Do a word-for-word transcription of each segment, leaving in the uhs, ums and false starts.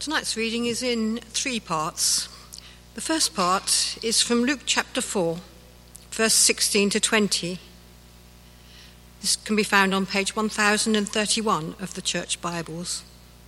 Tonight's reading is in three parts. The first part is from Luke chapter four, verse sixteen to twenty. This can be found on page one thousand thirty-one of the Church Bibles.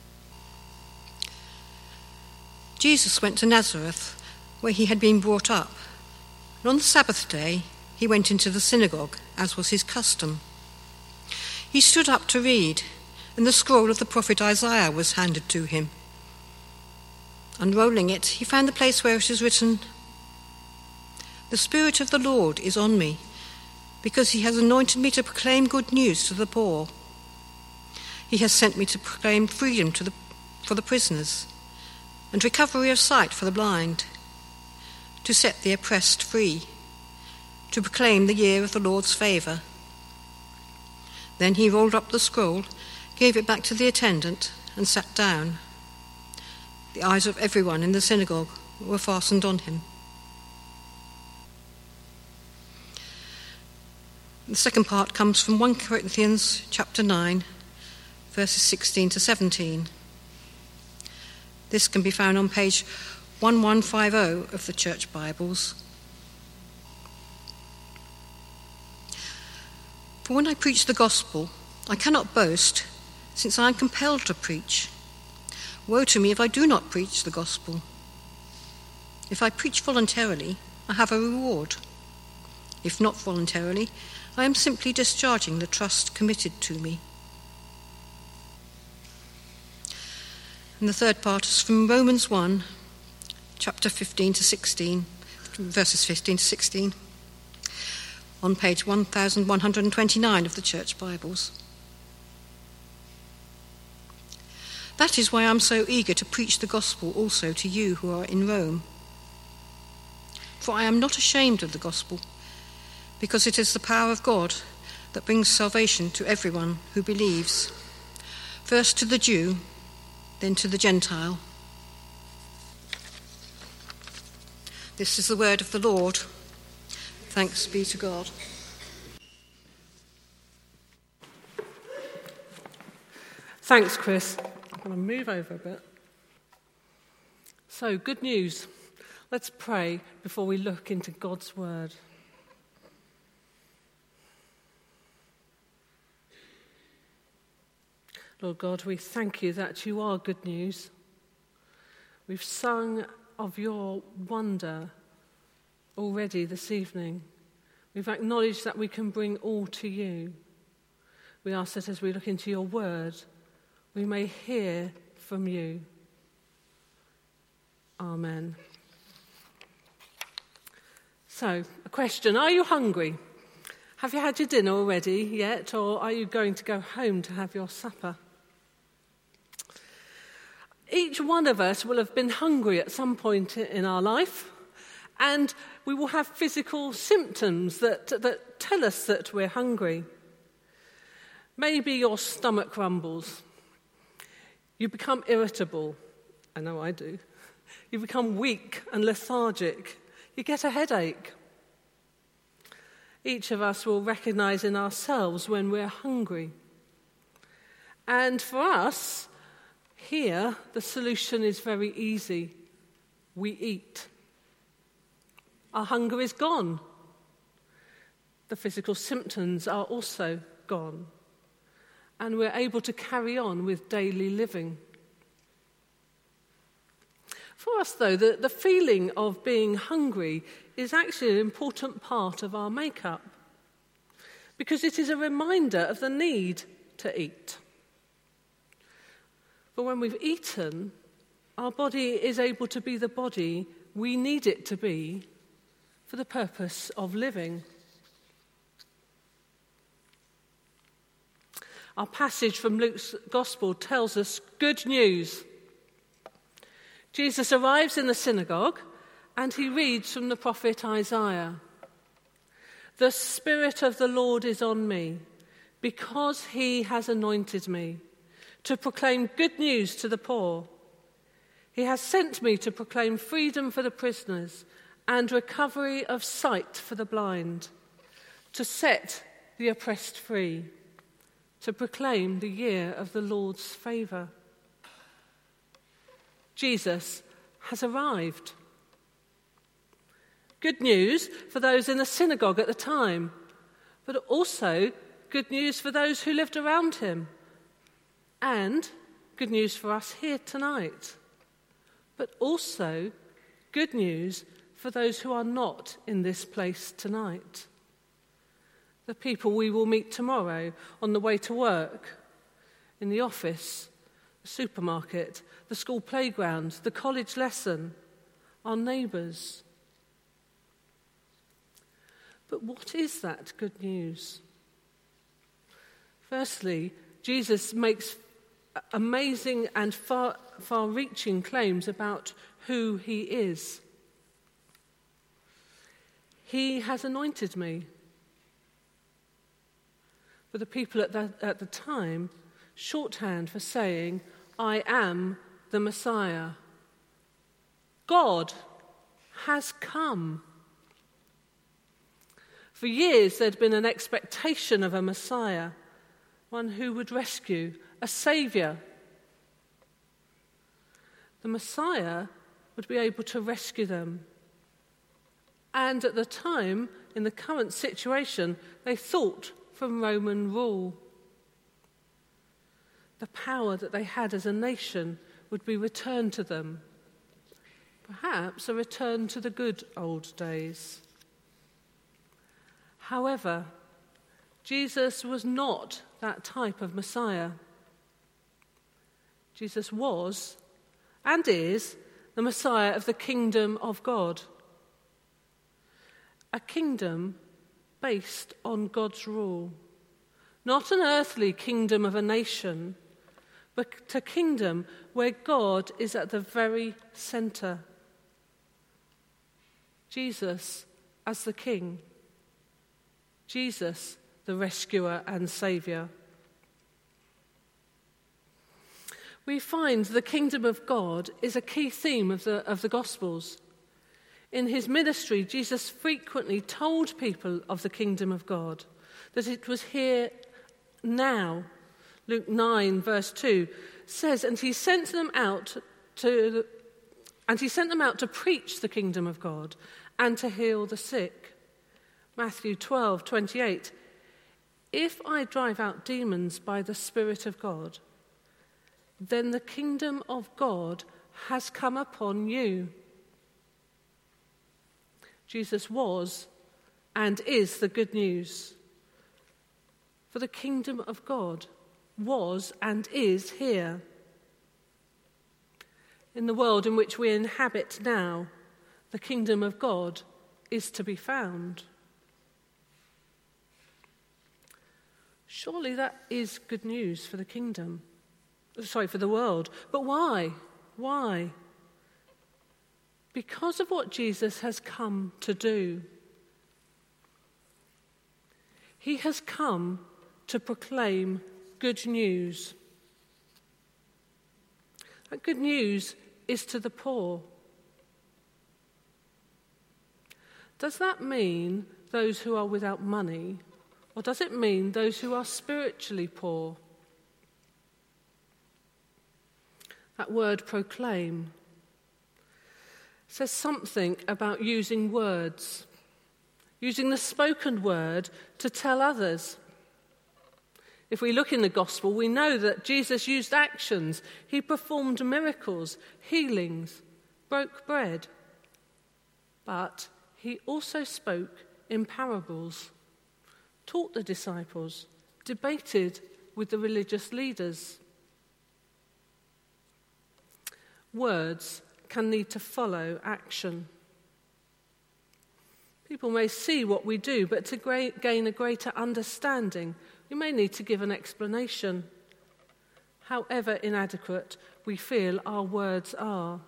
Jesus went to Nazareth, where he had been brought up, and on the Sabbath day he went into the synagogue, as was his custom. He stood up to read, and the scroll of the prophet Isaiah was handed to him. Unrolling it, he found the place where it is written, "The Spirit of the Lord is on me, because he has anointed me to proclaim good news to the poor. He has sent me to proclaim freedom to the, for the prisoners, and recovery of sight for the blind, to set the oppressed free, to proclaim the year of the Lord's favour." Then he rolled up the scroll, gave it back to the attendant, and sat down. The eyes of everyone in the synagogue were fastened on him. The second part comes from First Corinthians chapter nine, verses sixteen to seventeen. This can be found on page eleven fifty of the Church Bibles. "For when I preach the gospel, I cannot boast, since I am compelled to preach. Woe to me if I do not preach the gospel. If I preach voluntarily, I have a reward. If not voluntarily, I am simply discharging the trust committed to me." And the third part is from Romans one, chapter fifteen to sixteen, verses fifteen to sixteen, on page eleven twenty-nine of the Church Bibles. "That is why I am so eager to preach the gospel also to you who are in Rome. For I am not ashamed of the gospel, because it is the power of God that brings salvation to everyone who believes, first to the Jew, then to the Gentile." This is the word of the Lord. Thanks be to God. Thanks, Chris. I'm going to move over a bit. So, good news. Let's pray before we look into God's word. Lord God, we thank you that you are good news. We've sung of your wonder already this evening. We've acknowledged that we can bring all to you. We ask that as we look into your word, we may hear from you. Amen. So, a question. Are you hungry? Have you had your dinner already yet, or are you going to go home to have your supper? Each one of us will have been hungry at some point in our life, and we will have physical symptoms that, that tell us that we're hungry. Maybe your stomach rumbles. You become irritable. I know I do. You become weak and lethargic. You get a headache. Each of us will recognize in ourselves when we're hungry. And for us, here, the solution is very easy. We eat. Our hunger is gone. The physical symptoms are also gone. And we're able to carry on with daily living. For us, though, the, the feeling of being hungry is actually an important part of our makeup, because it is a reminder of the need to eat. For when we've eaten, our body is able to be the body we need it to be for the purpose of living. Our passage from Luke's Gospel tells us good news. Jesus arrives in the synagogue and he reads from the prophet Isaiah. "The Spirit of the Lord is on me, because he has anointed me to proclaim good news to the poor. He has sent me to proclaim freedom for the prisoners and recovery of sight for the blind, to set the oppressed free, to proclaim the year of the Lord's favour." Jesus has arrived. Good news for those in the synagogue at the time, but also good news for those who lived around him, and good news for us here tonight, but also good news for those who are not in this place tonight. The people we will meet tomorrow on the way to work, in the office, the supermarket, the school playground, the college lesson, our neighbours. But what is that good news? Firstly, Jesus makes amazing and far, far-reaching claims about who he is. He has anointed me. For the people at the, at the time, shorthand for saying, I am the Messiah. God has come. For years there'd been an expectation of a Messiah, one who would rescue, a saviour. The Messiah would be able to rescue them. And at the time, in the current situation, they thought from Roman rule. The power that they had as a nation would be returned to them. Perhaps a return to the good old days. However, Jesus was not that type of Messiah. Jesus was, and is, the Messiah of the kingdom of God. A kingdom based on God's rule. Not an earthly kingdom of a nation, but a kingdom where God is at the very centre. Jesus as the King. Jesus, the rescuer and saviour. We find the kingdom of God is a key theme of the, of the Gospels. In his ministry, Jesus frequently told people of the kingdom of God, that it was here now. Luke nine, verse two says, and he sent them out to and he sent them out to preach the kingdom of God and to heal the sick. Matthew twelve, twenty-eight, if I drive out demons by the Spirit of God, then the kingdom of God has come upon you. Jesus was and is the good news. For the kingdom of God was and is here. In the world in which we inhabit now, the kingdom of God is to be found. Surely that is good news for the kingdom. Sorry, for the world. But why? Why? Because of what Jesus has come to do. He has come to proclaim good news. That good news is to the poor. Does that mean those who are without money, or does it mean those who are spiritually poor? That word proclaim says something about using words, using the spoken word to tell others. If we look in the gospel, we know that Jesus used actions. He performed miracles, healings, broke bread. But he also spoke in parables, taught the disciples, debated with the religious leaders. Words can need to follow action. People may see what we do, but to gra- gain a greater understanding, we may need to give an explanation, however inadequate we feel our words are.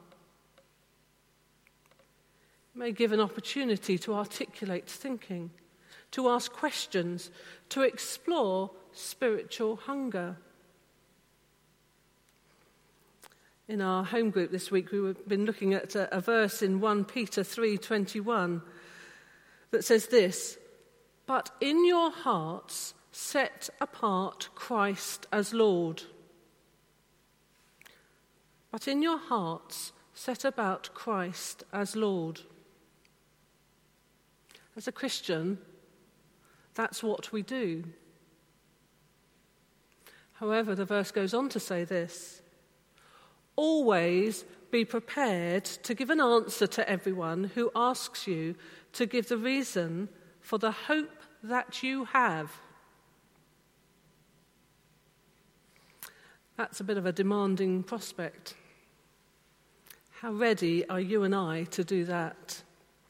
It may give an opportunity to articulate thinking, to ask questions, to explore spiritual hunger. In our home group this week, we've been looking at a, a verse in First Peter three twenty-one that says this, "But in your hearts set apart Christ as Lord." but in your hearts set about Christ as Lord. As a Christian, that's what we do. However, the verse goes on to say this: always be prepared to give an answer to everyone who asks you to give the reason for the hope that you have. That's a bit of a demanding prospect. How ready are you and I to do that?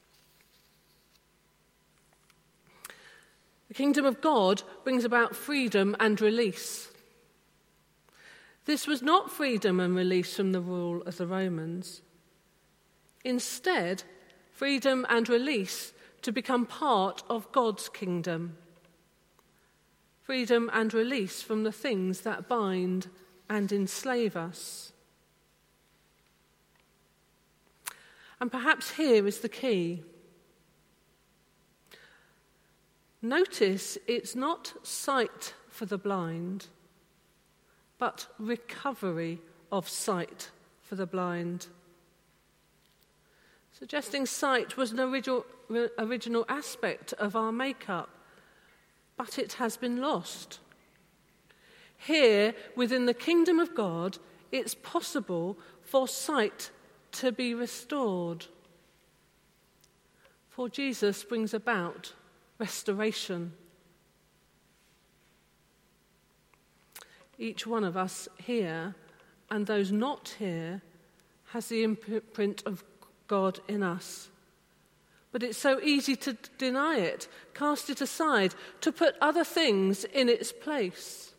The kingdom of God brings about freedom and release. This was not freedom and release from the rule of the Romans. Instead, freedom and release to become part of God's kingdom. Freedom and release from the things that bind and enslave us. And perhaps here is the key. Notice it's not sight for the blind, but recovery of sight for the blind. Suggesting sight was an original, original aspect of our makeup, but it has been lost. Here, within the kingdom of God, it's possible for sight to be restored. For Jesus brings about restoration. Each one of us here, and those not here, has the imprint of God in us. But it's so easy to deny it, cast it aside, to put other things in its place.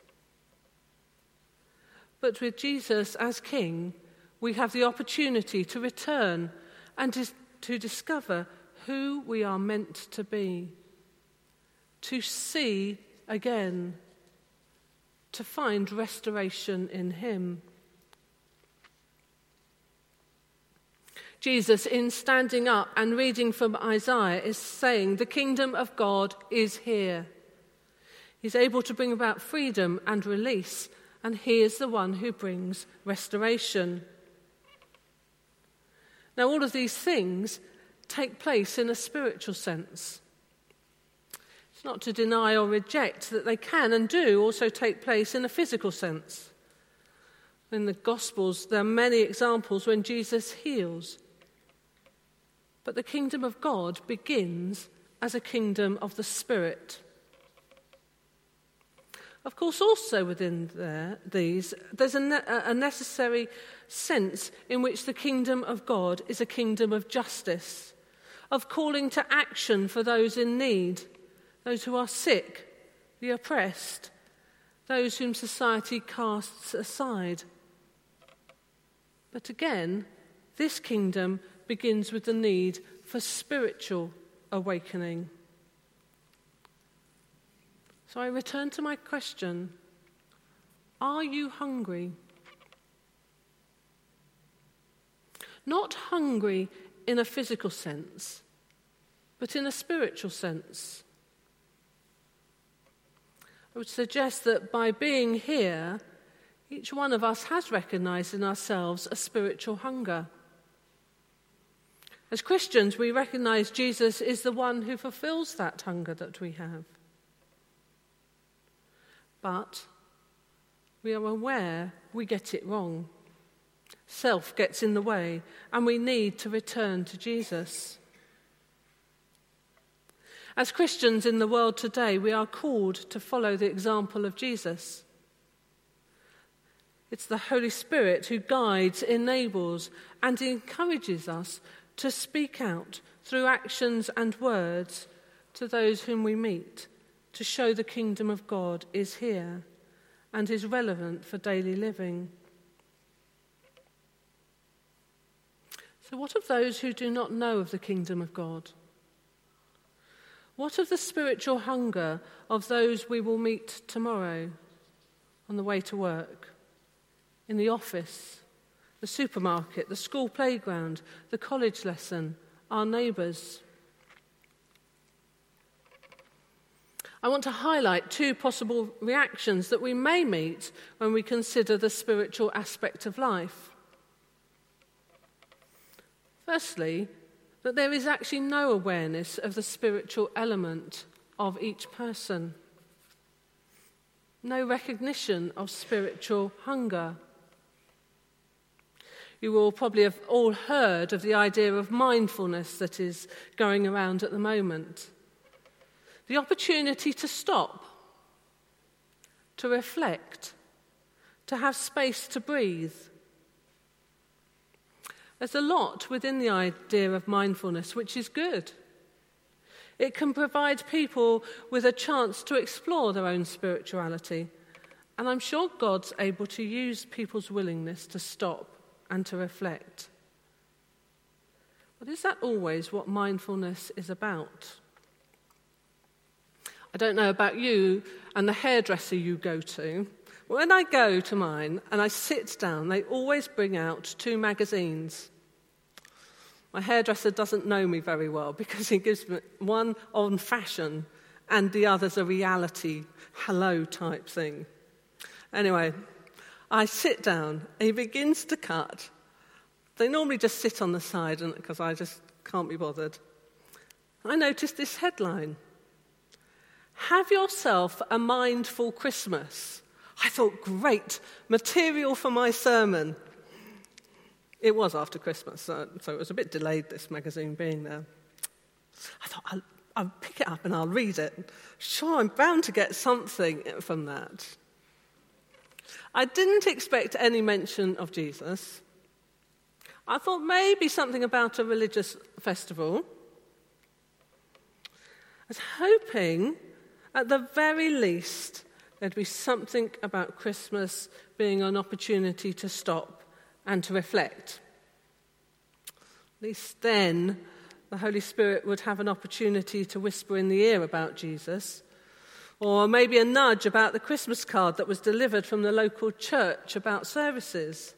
But with Jesus as King, we have the opportunity to return and to discover who we are meant to be, to see again, to find restoration in him. Jesus, in standing up and reading from Isaiah, is saying the kingdom of God is here. He's able to bring about freedom and release, and he is the one who brings restoration. Now, all of these things take place in a spiritual sense. It's not to deny or reject that they can and do also take place in a physical sense. In the Gospels, there are many examples when Jesus heals. But the kingdom of God begins as a kingdom of the Spirit. Of course, also within there, these, there's a, ne- a necessary sense in which the kingdom of God is a kingdom of justice, of calling to action for those in need, those who are sick, the oppressed, those whom society casts aside. But again, this kingdom begins with the need for spiritual awakening. So I return to my question: are you hungry? Not hungry in a physical sense, but in a spiritual sense. I would suggest that by being here, each one of us has recognized in ourselves a spiritual hunger. As Christians, we recognize Jesus is the one who fulfills that hunger that we have. But we are aware we get it wrong. Self gets in the way, and we need to return to Jesus. As Christians in the world today, we are called to follow the example of Jesus. It's the Holy Spirit who guides, enables, and encourages us to speak out through actions and words to those whom we meet, to show the kingdom of God is here and is relevant for daily living. So what of those who do not know of the kingdom of God? What of the spiritual hunger of those we will meet tomorrow on the way to work, in the office, the supermarket, the school playground, the college lesson, our neighbours? I want to highlight two possible reactions that we may meet when we consider the spiritual aspect of life. Firstly, that there is actually no awareness of the spiritual element of each person. No recognition of spiritual hunger. You will probably have all heard of the idea of mindfulness that is going around at the moment. The opportunity to stop, to reflect, to have space to breathe. There's a lot within the idea of mindfulness which is good. It can provide people with a chance to explore their own spirituality, and I'm sure God's able to use people's willingness to stop and to reflect. But is that always what mindfulness is about? I don't know about you and the hairdresser you go to. When I go to mine and I sit down, they always bring out two magazines. My hairdresser doesn't know me very well because he gives me one on fashion and the other's a reality, hello type thing. Anyway, I sit down, and he begins to cut. They normally just sit on the side because I just can't be bothered. I noticed this headline: "Have yourself a mindful Christmas." I thought, great, material for my sermon. It was after Christmas, so, so it was a bit delayed, this magazine being there. I thought, I'll, I'll pick it up and I'll read it. Sure, I'm bound to get something from that. I didn't expect any mention of Jesus. I thought maybe something about a religious festival. I was hoping, at the very least, there'd be something about Christmas being an opportunity to stop and to reflect. At least then, the Holy Spirit would have an opportunity to whisper in the ear about Jesus, or maybe a nudge about the Christmas card that was delivered from the local church about services.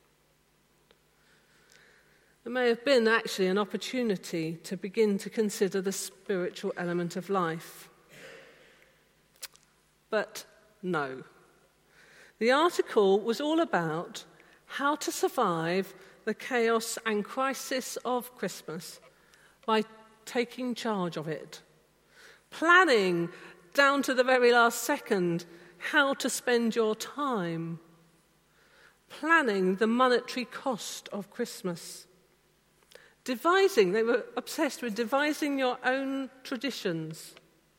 There may have been actually an opportunity to begin to consider the spiritual element of life. But no. The article was all about how to survive the chaos and crisis of Christmas by taking charge of it, planning down to the very last second how to spend your time, planning the monetary cost of Christmas, devising, they were obsessed with devising your own traditions.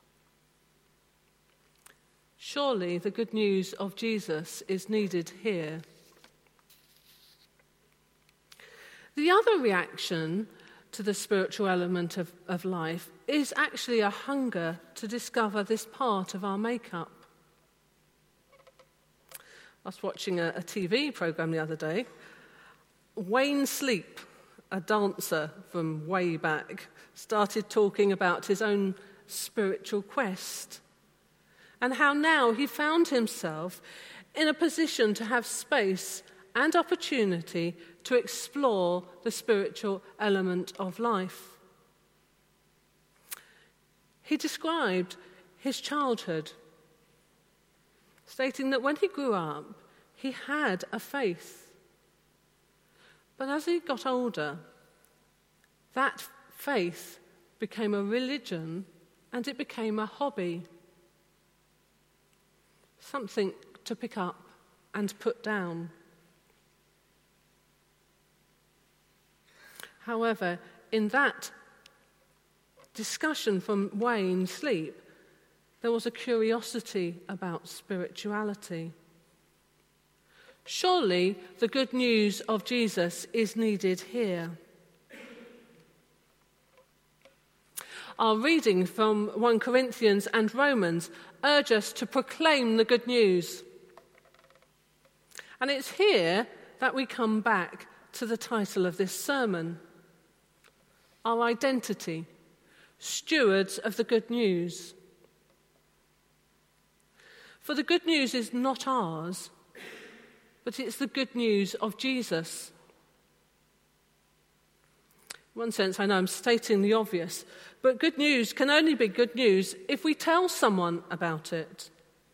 Surely the good news of Jesus is needed here. The other reaction to the spiritual element of, of life is actually a hunger to discover this part of our makeup. I was watching a, a T V programme the other day. Wayne Sleep, a dancer from way back, started talking about his own spiritual quest and how now he found himself in a position to have space and opportunity to explore the spiritual element of life. He described his childhood, stating that when he grew up, he had a faith. But as he got older, that faith became a religion and it became a hobby, something to pick up and put down. However, in that discussion from Wayne Sleep, there was a curiosity about spirituality. Surely the good news of Jesus is needed here. Our reading from First Corinthians and Romans urge us to proclaim the good news. And it's here that we come back to the title of this sermon. Our identity, stewards of the good news. For the good news is not ours, but it's the good news of Jesus. In one sense, I know I'm stating the obvious, but good news can only be good news if we tell someone about it.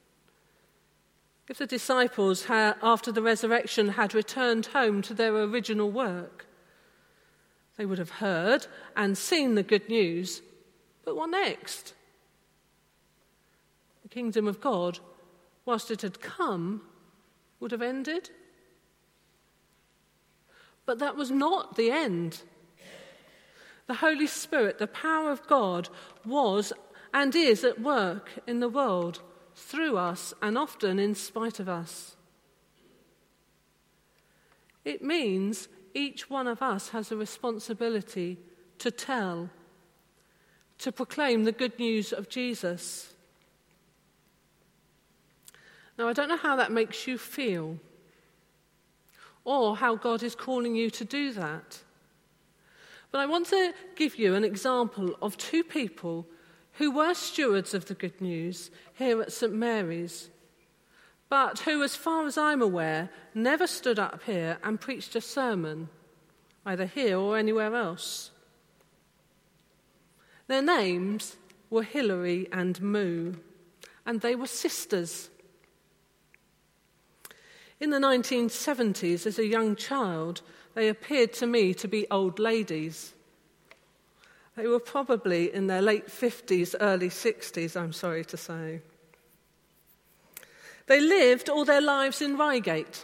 If the disciples, had, after the resurrection, had returned home to their original work, They would have heard and seen the good news, but what next? The kingdom of God, whilst it had come, would have ended. But that was not the end. The Holy Spirit, the power of God, was and is at work in the world, through us and often in spite of us. It means each one of us has a responsibility to tell, to proclaim the good news of Jesus. Now, I don't know how that makes you feel, or how God is calling you to do that. But I want to give you an example of two people who were stewards of the good news here at St Mary's, but who, as far as I'm aware, never stood up here and preached a sermon, either here or anywhere else. Their names were Hilary and Moo, and they were sisters. In the nineteen seventies, as a young child, they appeared to me to be old ladies. They were probably in their late fifties, early sixties, I'm sorry to say. They lived all their lives in Reigate.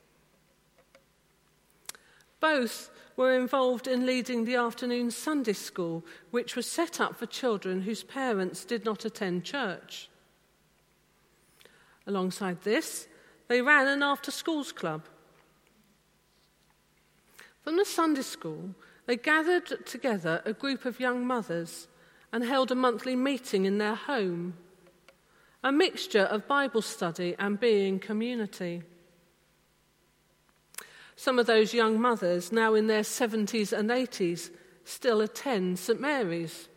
Both were involved in leading the afternoon Sunday school, which was set up for children whose parents did not attend church. Alongside this, they ran an after-schools club. From the Sunday school, they gathered together a group of young mothers and held a monthly meeting in their home, a mixture of Bible study and being community. Some of those young mothers, now in their seventies and eighties, still attend St Mary's.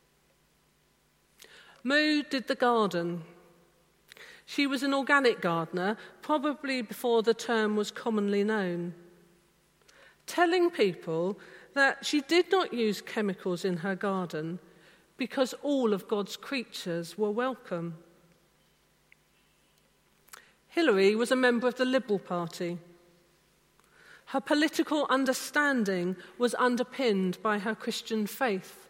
Moo did the garden. She was an organic gardener, probably before the term was commonly known, telling people that she did not use chemicals in her garden because all of God's creatures were welcome. Hilary was a member of the Liberal Party. Her political understanding was underpinned by her Christian faith.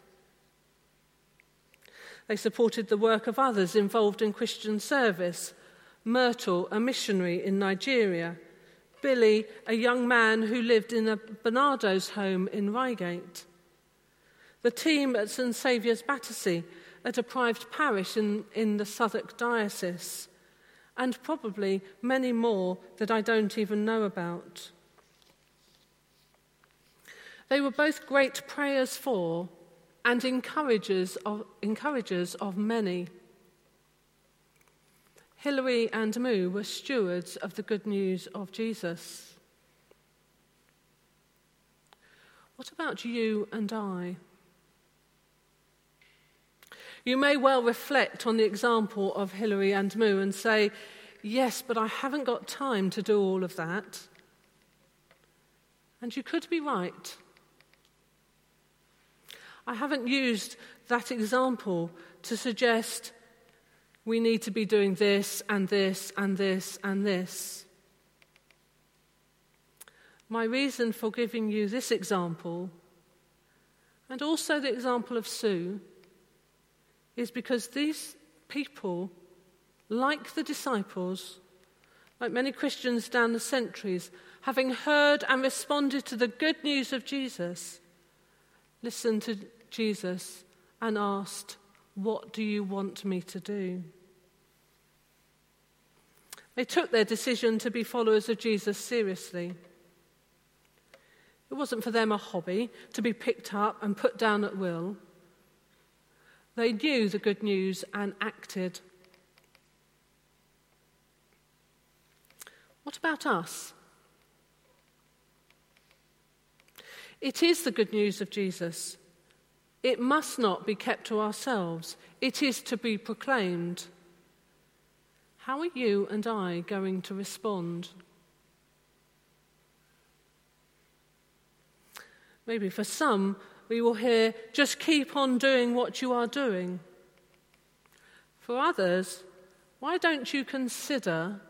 They supported the work of others involved in Christian service. Myrtle, a missionary in Nigeria. Billy, a young man who lived in a Barnardo's home in Reigate. The team at St Saviour's Battersea, a deprived parish in, in the Southwark Diocese. And probably many more that I don't even know about. They were both great prayers for and encouragers of, encouragers of many. Hilary and Moo were stewards of the good news of Jesus. What about you and I? You may well reflect on the example of Hilary and Moo and say, yes, but I haven't got time to do all of that. And you could be right. I haven't used that example to suggest we need to be doing this and this and this and this. My reason for giving you this example, and also the example of Sue, is because these people, like the disciples, like many Christians down the centuries, having heard and responded to the good news of Jesus, listened to Jesus and asked, "What do you want me to do?" They took their decision to be followers of Jesus seriously. It wasn't for them a hobby to be picked up and put down at will. They knew the good news and acted. What about us? It is the good news of Jesus. It must not be kept to ourselves. It is to be proclaimed. How are you and I going to respond? Maybe for some, we will hear, just keep on doing what you are doing. For others, why don't you consider,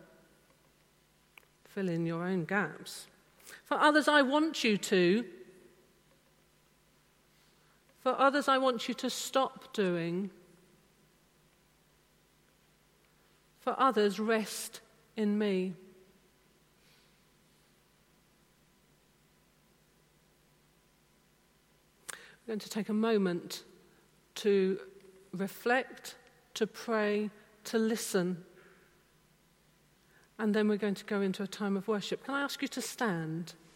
fill in your own gaps. For others, I want you to, For others, I want you to stop doing. For others, rest in me. We're going to take a moment to reflect, to pray, to listen. And then we're going to go into a time of worship. Can I ask you to stand?